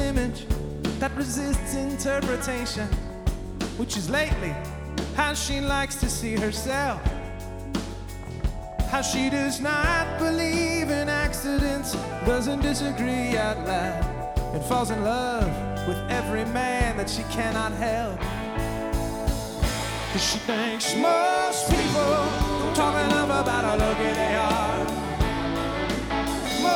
image that resists interpretation, which is lately how she likes to see herself. How she does not believe in accidents, doesn't disagree out loud, and falls in love with every man that she cannot help. 'Cause she thinks most people talk enough about how lucky they are.